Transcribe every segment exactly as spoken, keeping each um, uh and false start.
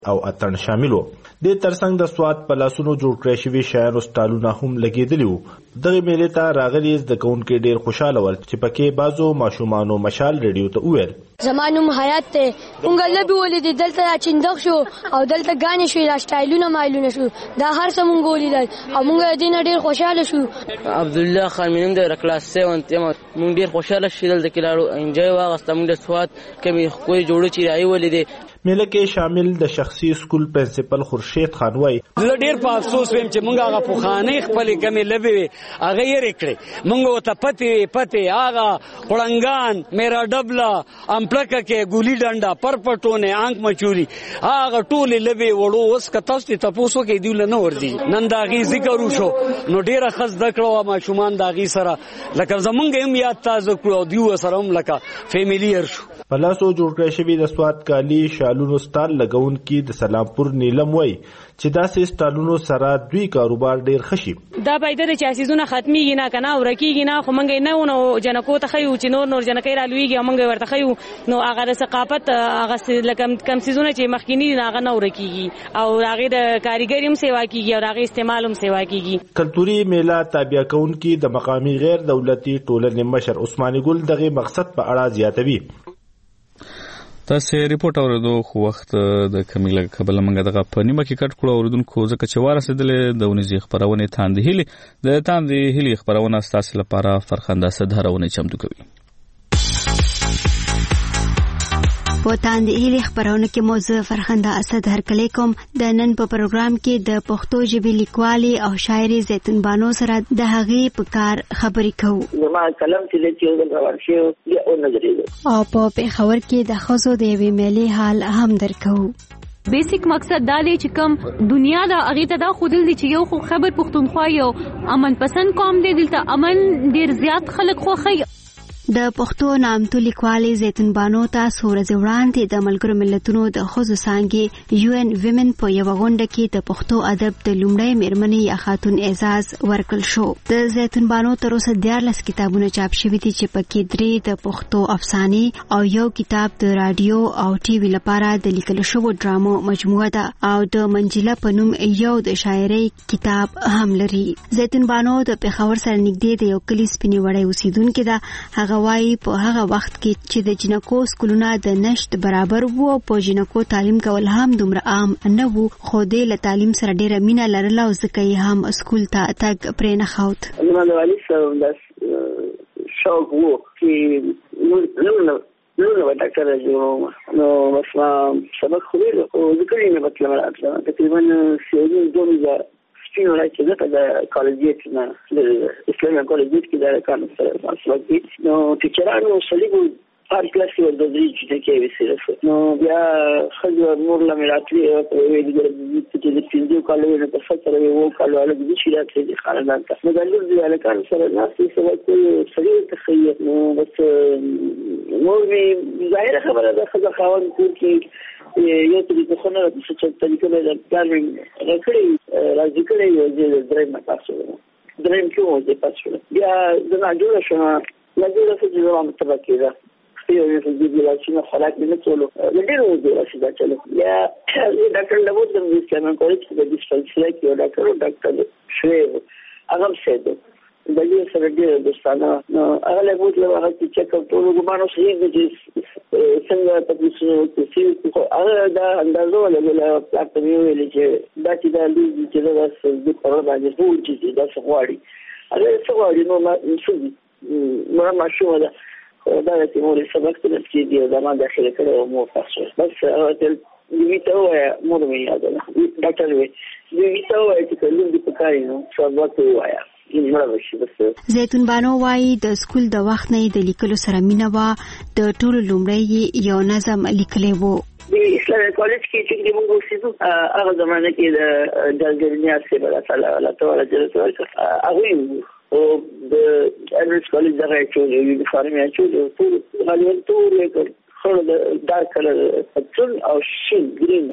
او اتن شامل وو. د ترڅنګ د سواد په لاسونو جوړ کړی شوي شیانو سټالونه هم لګېدلي وو. دغه میلې ته راغلي زده کوونکي ډېر خوشحاله ول چې پکې بعضو ماشومانو مشال ریډیو ته وویل زما نوم حیات دی. مونږ لبې ولیدې دلته چندق شو او دلته ګانې شوې دا سټایلونه مایلونه شو دا هر څه مونږ ولیدل او مونږ د دې نه ډېر خوشحاله شو. عبدالله خان مې نوم دی کلاس سیون یم. مونږ ډېر خوشحاله شو دلته کې لاړو انجوی واخیسته. مونږ د سواد کمې ښکلې جوړې چې رایې ولیدې. میله کې شامل د شخصي سکول پرنسپل خورشید خان وای زه ډیر په افسوس ویم چې مونږ هغه پوخانې خپلې کمې لبې هغه یې رکړې. مونږ ورته پتې پتې هغه قړنګان میرا ډبله امپلکه کې ګولي ډنډه پرپټونه آنک مچوري هغه ټولې لبې وړو. اوس که تاسو ته تپوس وکړئ دوی له نه ورځي. نن د هغې ذکر وشو نو ډېره ښه زده کړه وه ماشومان د هغې سره لکه زمونږ هم یاد تازه کړو او دوی ورسره هم لکه فیملیر شو. په لاسو جوړ کړی شوي د سواد کالي شالونو سټال لګونکي د سلامپور نیلم وای چې داسې سټالونو سره دوی کاروبار ډیر ښه شي. دا باید د چاسیزونه ختميږي نه کنه او رکیږي نه خو مونږ نه ونو جنکو ته خیو چې نور نور جنکې را لویږي مونږ ورته خیو نو هغه د ثقافت هغه لکم کم سيزونه چې مخکینی هغه نه ورکیږي او هغه د کاریګری هم سیوا کیږي او هغه استعمال هم سیوا کیږي. کلتوري میله تابع کونکي د مقامی غیر دولتي ټولنې مشر عثماني ګل دغه مقصد په اړه زیاتوي. تاسو ریپورت اوریدو خو وخت د کمیله قبل منګه دغه په نیمه کې کټ کړو اوریدونکو ځکه چې وارسېدلې د ونیزي خبرونه تاندې هلي د تاندې هلي خبرونه ستاسو لپاره فرخنده صدرونه چمتو کوي. په تاندې هلي خبرونه کې موضوع فرخنده اسد هرکلی کوم. د نن په پروګرام کې د پښتو ژبې لیکوالي او شاعري زیتون بانو سره د هغې په کار خبرې کوو. زما کلم چې چې روان شي او نظرې او په پېښور کې د ښځو د یوې میلې حال هم درکوو. بیسیک مقصد دا دی چې کوم دنیا دا هغه ته دا خودل دي چې یو خو خبر پښتونخوا یو امن پسند قوم دی. دلته امن ډیر زیات خلک خوخی. د پښتو نامتو لیکوالي زیتون بانو ته څو ورځې وړاندې د ملګرو ملتونو د ښځو څانګې یو ان ویمن په یوه غونډه کې د پښتو ادب د لومړۍ میرمنې یا خاتون اعزاز ورکړل شو. د زیتون بانو تر اوسه دیارلس کتابونه چاپ شوي دي چې پکې درې د پښتو افسانې او یو کتاب د رادیو او ټي وي لپاره د لیکل شوو ډرامو مجموعه ده او د منجله په نوم یو د شاعرۍ کتاب هم لري. زیتون بانو د پېښور سره نږدې د یو کلي سپینې وړۍ اوسیدونکې ده. هغه وایي په هغه وخت کې چې د جنکو سکولونه د نشت برابر وو او په جنکو تعلیم کول هم دومره عام نه وو خو دې له تعلیم سره ډیره مینه لرله او ځکه یې هم سکول ته تګ پرې نه ښود. زما د والي سره د شوق وو چې نو نو نو ډاکټر جوړوم نو بس ما سبق خو دې خو ذکر یې نه بتل راځه تقریبا سیوري دوه سپینو راځي چې د کالجیت نه د اسلامي کالجیت کې د کار سره مسلک دي. نو ټیچرانو صلیبو هر کلاس یو د دې چې کې وسیله نو بیا خځه نور لمراتلی او ویل دي چې د پینځو کالو نه په فتره یو کالو له دې چې راځي د خاندان ته نو د لږ د الکان سره ناسي سره کوي صلیب تخیل نو بس نو وی ظاهر خبره ده خځه خاوند کې یو طریقه خو نه د څه طریقه د کارم راکړي راځي کړي یو د درېم تاسو درېم کې وو د تاسو بیا د ناجوړ شو ناجوړ څه د نوم تبکې ده یو یو د دې لاسونه خلاص نه ټولو د ډېرو د راشي چلو یا ډاکټر له وځم د اسلامي کالج کې د ډیسپنسري کې ډاکټر ډاکټر شوی هغه څه د دې سره ډېر دوستانه نو هغه له موږ له هغه چې چک اپ ټول ګمانو صحیح دي څنګه تاسو چې خو هغه دا اندازو له پلاټ ویل چې دا چې دا لږ چې دا د پروا باندې وو چې دا څه غواړي هغه څه غواړي نو ما څه ما ما شو دا دا چې مو سبق ته چې دا ما داخله کړو مو تاسو بس هغه ویته وای مور مې یاد ده ډاکټر وی ویته وای چې کله دې پکاري نو سبق وایا. زیتون بانو وایي د سکول د وخت نه د لیکلو سره مینه وه. د ټولو لومړی یو نظم لیکلی وو. د اسلامي کالج کې چې موږ اوسېدو هغه زمانه کې د جلګرنیا سیمه الله تعالی الله تعالی جل هغه او د انګلیس کالج دغه چې یونیفارم یې چې ټول غالبا ټول خړ ډارک کلر پتون او شین ګرین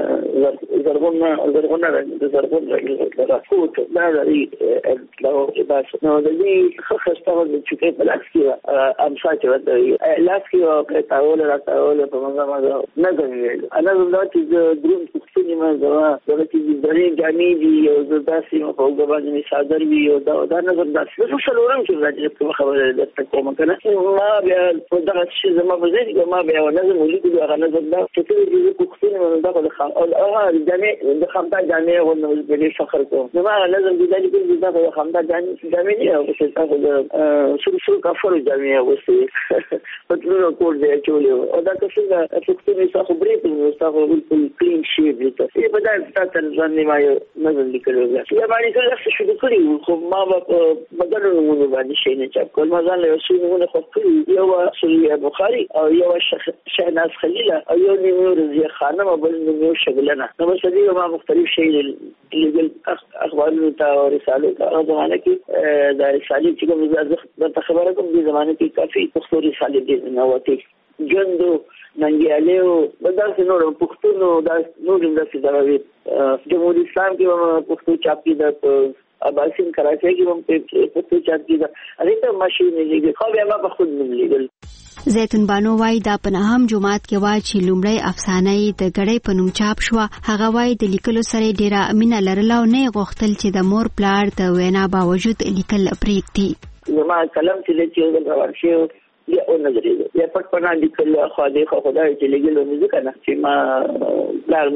زرغون زرغون رنګ د زرغون رنګ دا فوټ دا لري دا بس نو د دې خخسته د چې په لاس کې امسا چې ورته لاس کې او تاول را تاول په موږ ما نه غوښتل انا زما چې دریم پښتوني ما زما د چې درې جامې دي او د داسې په وګړو باندې صادر وي او دا دا نه زما د څلورم چې راځي په خبره ده کوم کنه ما بیا په دغه شی زما په ځای ما بیا ونظم ولیکو هغه نظم دا چې د پښتوني ما دغه خام او هغه جامې د خامتا جامې ونه د فخر کوم نو ما لازم د دې کې دغه خامتا جامې جامې نه او چې تاسو د شو شو کفر جامې اوسې په ټولو کور دی چې او دا څنګه پښتوني څخه برې په تاسو بالکل کلین شي دي ته په دا تاسو ځان ما یو نظم لیکلو دا یا باندې څه شو د کړی خو ما په بدلونو باندې شي نه چا کول ما ځان له شنو خو کړی یو سوري بخاري او یو شهناز خلیل او یو نیمه رضیه خانم او بل نیمه شغلنه نو په دې ما مختلف شي لیګل اخبارونو ته او رسالو ته هغه زمانه کې د رسالې چې کوم ځای د خبره کوم د زمانه کې کافي پښتو رسالې دي نو وته ژوندو ننګیالیو بدل نور پښتون دا نور د سیداوی جمهوریت اسلام کې پښتو چاپ کیده اباسین کراچۍ کې هم پښتو چاپ کیده هغه ته ماشین لیږي خو بیا ما په خود نه لیږل زیتون بانو وای دا په نهم جمعات کې وای چې لومړی افسانه د غړې په نوم چاپ شو هغه وای د لیکلو سره ډیره امینه لرله او نه غوښتل چې د مور پلار د وینا باوجود لیکل پریږدي زما کلم چې چې روان شي یا او نظر یا پټ پنا لیکل خو دې خو خدای چې لیکل نو ځکه نه چې ما پلار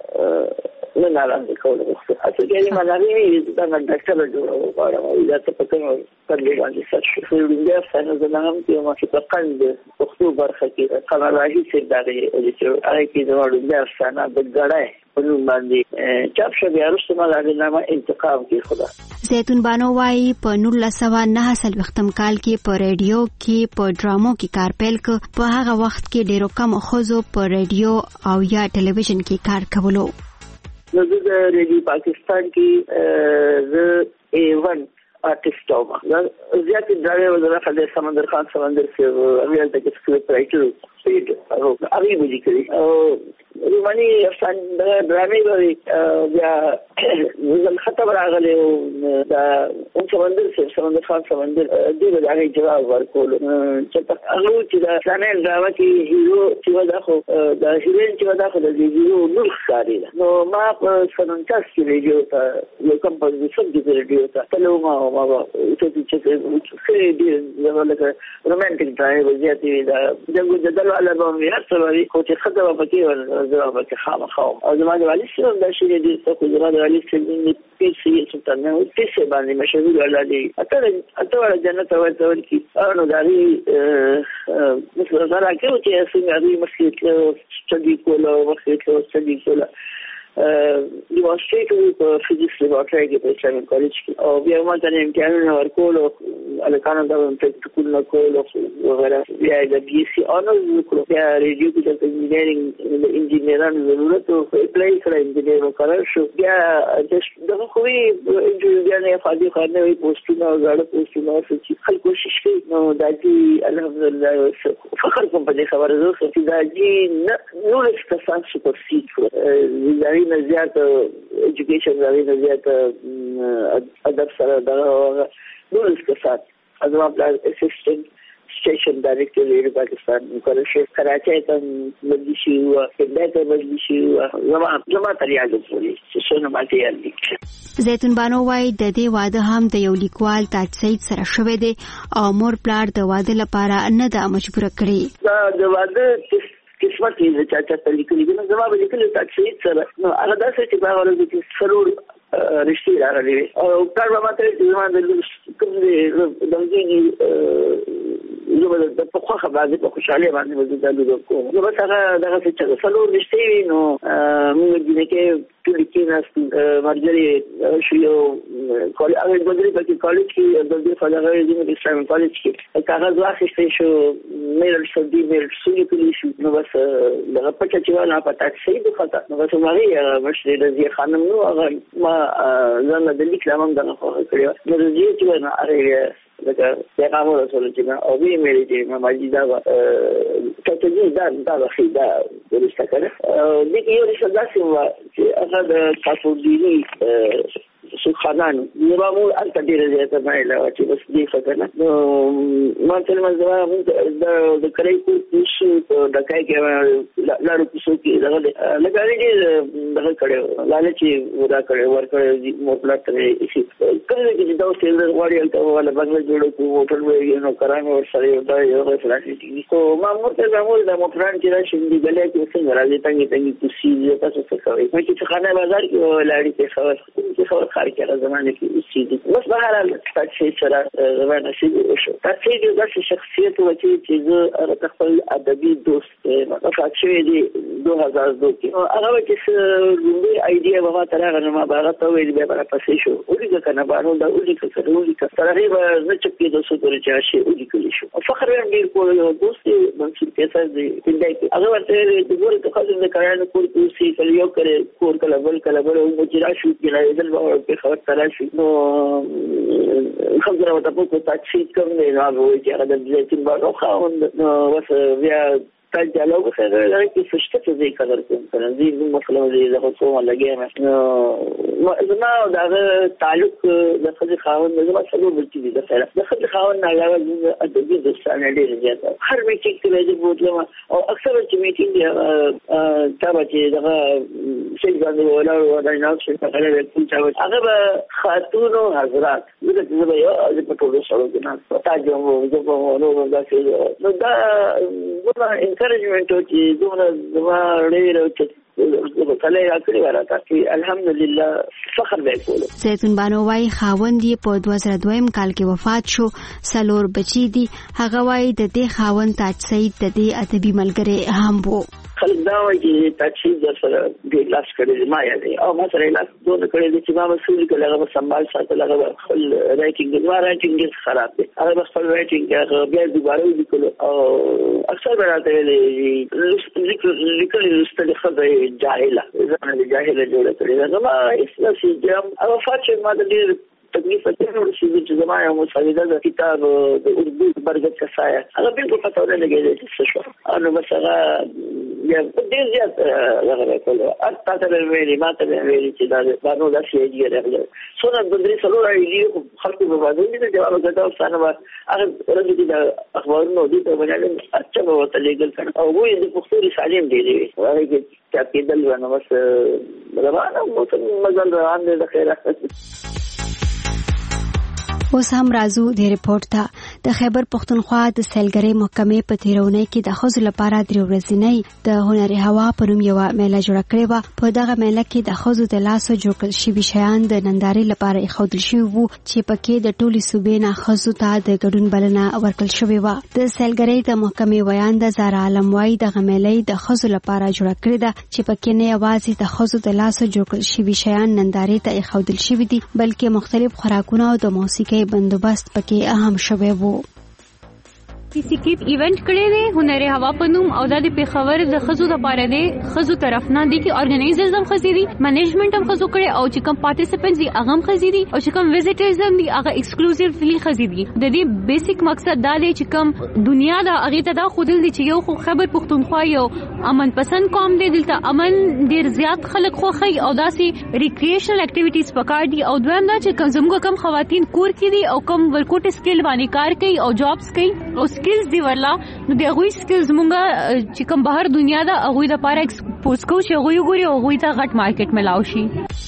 نه نه ناراضه کوله اصل کې ما نغوي دا د ډاکټر جوړو غواړم دا څه پکې پر دې باندې سره شو د افسانه زنام کې ما چې په قند پښتو برخه کې قمراهي سي دا چې هغه کې زموږ د افسانه د غړای په نوم باندې چاپ شو بیا وروسته ما د نامه انتقام کې خدا زیتون بانو وايي په نولس سوه نهه څلوېښتم کال کې په ریډیو کې په ډرامو کې کار پیل کړ په هغه وخت کې ډیرو کم ښځو په ریډیو او یا ټلویزیون کې کار کولو نو د ریډیو پاکستان کې زه ای ون آرټیسټ وم زیات ډرایو وزره د سمندر خان سمندر سے اویل تک سکرپټ رائټر سپیډ او هغه ویلي کړی او روماني افسان د ډرامې وی بیا زل خطر راغلی دا اون سمندر سے سمندر خان سمندر دغه هغه جواب ورکول چې هغه چې دا څنګه ډراما کې هیرو چې دا خو دا هیرین چې دا خو د هیرو نور ښکاري نو ما په سننټاس کې ریډیو ته یو کمپوزیشن کې ریډیو ته تلو ما ما چې چې چې دې زموږ رومانټیک ډرایو وځي دا دغه د دلو البوم یې اصلي خو چې خدای په کې ورځو په کې خامہ خو او زموږ والی سره د شي دې څه خو زموږ والی سره دې په سي څه نه وي چې باندې مشهور ولادي اته اته جنت ورته ورکی نو داري مثلا دا راکې چې څنګه دې مسلې سټډي کوله وخت سټډي کوله دیمونستریټ په فزیکس لیبارټری کې په اسلامي کالج کې او بیا ما ته امتحانونه ورکول او الکانو دا پریکټیکل کول او وغیرہ بیا د بي سي اونرز وکړو بیا ریډیو کې د انجینرینګ د انجینرانو ضرورت او اپلای کړی انجینر وکړل شو بیا دغه خو وی بیا نه فاضي خانه وی پوسټونه او غاړه پوسټونه چې خلک کوشش کوي نو دا چې الحمدلله فخر کوم په دې خبره زه چې دا چې نو له کسان سپر سیټ کړو نه زیات ایجوکیشن زاوی نه زیات ادب سره دا نور اسکسات ازما پلان اسسٹنٹ station director radio Pakistan मुकर्रर शेख कराची ته مجلس شي او کډه مجلس شي زما زما تریاګ پوری څه نه ماته یاد زیتون بانو وايي د دې واده هم د یو لیکوال تاج سید سره شوه دی او مور پلار د واده لپاره نه د مجبور کړی دا د واده قسمت یې چې چا ته لیکلي نو زما به لیکلي تاج سید سره نو هغه داسې چې دا ورته چې سرور رښتیا راغلي او کار به ماته چې زما د کوم دې دغه زه د په خو خبرې په خوشاله باندې وځم دا کوم نو بس هغه دغه چې څلور رښتیا نو موږ دې کې ټول کې ناس مرجري شو یو کال هغه د بدري په کالج کې د دې فلغه د اسلامي کالج کې کاغذ واخیستې شو مېل سودي مېل سودي کلی شو نو بس دغه په چې وانا پټه شي د خطا نو بس مغي مشري رضی خانم نو هغه ما زنه د لیک لامم دغه خو کړو نو رضی چې وانا هغه لکه پیغام رسول چې ما او وی مې چې ما ماجي دا ته ته دا دا خیدا ورسته کړه دې کې یو څه داسې و چې هغه د تاسو دیني سخانان نظامو انت ډیر زیاته مایله چې بس دې فکرنه نو ما تل مزه د د کړې کو شو د کای کې لارو کو کې دغه لګاري دې دغه کړو لاله چې ودا کړو ور کړو موټر ته شي کله چې دا اوسې د غواړي ته ولا بغل جوړو کو موټر وې نو کرانه ور سره یو دا یو فلاشي ټیکنیک کو ما مرته زموږ د موټران چې راشي دې غلې کې څنګه راځي څنګه څنګه کوسي تاسو څه کوي چې خانه بازار کې لاړې ته خبر چې خبر خارج کړه زمانه کې اوسېږي بس بهر حال تاسو سره زمانه شي شو تاسو دې د شخصیت او چې زه خپل ادبي دوست مطلب چې دې دوه هزار دوه کې هغه چې لومړی ایډیا واه تر هغه ما باغ ته ویل به پر پسې شو ولې کنه باندې دا ولې کړه ولې کړه ترغیب نه چې کې د څه پورې چې شي ولې کړی شو فخر دې کول یو دوست باندې پیسې دې دې هغه ورته د ګور ته خاصه د کارانو کول کوسي کله یو کړي کور کله بل کله بل او چې راشي کې نه دل په خبر تراشي نو خبره وته په تاکسي کوم نه راغوي چې هغه د دې چې باندې خاوند نو وس بیا تجلو خیر لري چې فشته دې قدر کوم کنه دې مسله دې د خصوصا لګي نو زما دا تعلق د خځې خاوند زما څلور بچي دي د خیر د خځې خاوند نه علاوه د دې دوستانه ډېر زیات هر میټینګ کې دې بوتلم او اکثر چې میټینګ تابع چې دا شي باندې ولا ولا نه چې هغه ټول هغه خاتون او حضرات دغه څه یو د پټولو سره کې نه تاجو زه په نو دا چې نو دا encouragement چې دومره زما ډېر چې کله راکړی ورته چې الحمدلله فخر وکړو. زیتون بانو وايي خاوند یې په دوه زره دوه کال کې وفات شو سلور بچی دي هغه وايي د دې خاوند تاج سعید د دې ادبي ملګری هم وو. خلک دا وایي چې تاج سعید سره د لاس کړی ما یادې او ما سره لاس دوه کړی چې ما مسؤل کله هغه سمبال ساتل هغه خپل رائټینګ ما رائټینګ خراب دی هغه خپل رائټینګ هغه بیا دوباره وکړو او اکثر راته لیکل لیکل لستل خدای جاهله زمانه جاهله جوړه کړې ده نو اسلام سیجام او فاطمه ما د دې تکلیف ته ورسېږي چې زمانه مساعده د کتاب د اردو برګت کسایا هغه بالکل پته نه لګېږي چې څه شو نو بس هغه یا ډېر زیات هغه کولو اته ته ویلي ما ته ویلي چې دا باندې دا شی دی راغلی څونه د درې څلور ایلی خلکو په باندې دې جواب غواړم څنګه هغه راځي د اخبارونو دې ته باندې اچھا به وته لګل کړه او وې د پښتوري سالم دی دی هغه کې چې کېدل ونه بس روانه مو ته مزل روان دي د خیره. اوس هم راځو د ریپورت ته. د خیبر پښتونخوا د سیلګرۍ محکمې په تیرونۍ کې د ښځو لپاره درې ورځنۍ د هنري هوا پر نوم یوه میله جوړه کړې وه. په دغه میله کې د ښځو د لاسو جوړ کړل شوي شیان د نندارې لپاره ایښودل شوي وو چې پکې د ټولې صوبې نه ښځو ته د ګډون بلنه ورکړل شوې وه. د سیلګرۍ د محکمې ویانده زهرا عالم وایي دغه میله د ښځو لپاره جوړه کړې ده چې پکې نه یوازې د ښځو د لاسو جوړ کړل شوي شیان نندارې ته ایښودل شوي دي بلکې مختلف خوراکونه او د موسیقۍ بندوبست پکې اهم شوی وو. سکیپ ایونت کړی دی هنري هوا په نوم او د پیښور د خزو لپاره دی خزو طرف نه دی کې ارګنایزرز هم خزي دي منیجمنت هم خزو کړي او چې کوم پارټیسپینټس دي هغه هم خزي دي او چې کوم ویزیټرز هم دي هغه ایکسکلوزیولی خزي دي. د دې بیسیک مقصد دا دی چې کوم دنیا دا هغه ته دا خودل دي چې یو خو خبر پښتونخوا یو امن پسند قوم دی دلته امن ډیر زیات خلک خوخي او داسي ریکریشنل اکټیویټیز پکار دي او دویم دا چې کوم زموږ کم خواتین کور کې دي او کوم ورکوټ سکیل باندې کار کوي او جابس کوي او سکلز دی ورلا نو د هغوی سکلز مونږه چې کوم بهر دنیا دا هغوی د پاره ایکسپوز کوو چې هغوی وګوري او هغوی ته غټ مارکیټ ملاو شي.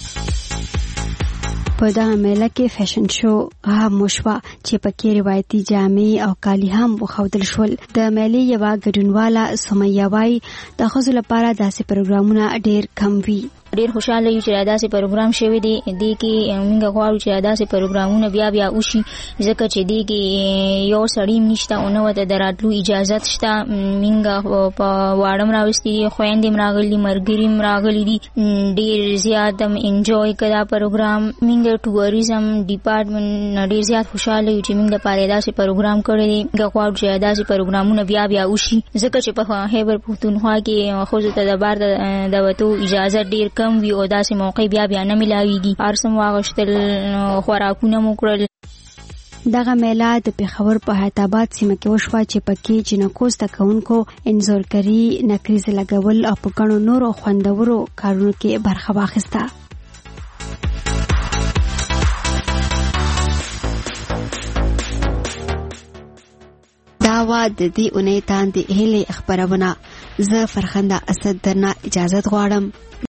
په دغه میله کې فیشن شو هم وشوه چې پکې روایتي جامې او کالي هم وښودل شول. د میلې یوه ګډونواله سمیه وایي د ښځو لپاره داسې پروګرامونه ډېر کم وي. ډیر خوشاله یو چې داسې پروګرام شوی دی دی کې موږ غواړو چې داسې پروګرامونه بیا بیا وشي ځکه چې دی کې یو سړی نشته او نو ته دراتلو اجازه شته. موږ په واړم راوستي خويندې راغلي مرګري راغلي دي ډیر زیات هم انجوای کړه پروګرام. موږ ټوریزم ډپارټمنټ ډیر زیات خوشاله یو چې موږ لپاره داسې پروګرام کړی دی. موږ غواړو چې داسې پروګرامونه بیا بیا وشي ځکه چې په خیبر پښتونخوا کې خو ته د بار د وته اجازه ډیر کم وی او داسې موقع بیا بیا نه ملاويږي. ارسم واغشتل خوراکونه مو کړل. دغه میله د پېښور په حیات آباد سیمه کې وشوه چې پکې جنکو زده کوونکو انځورګري، نکریزې لګول او په ګڼو نورو خوندورو کارونو کې برخه واخیسته. دا وا د دې اونۍ تاندې هیلې خبرونه. زه فرخنده اسد درنه اجازه غواړم.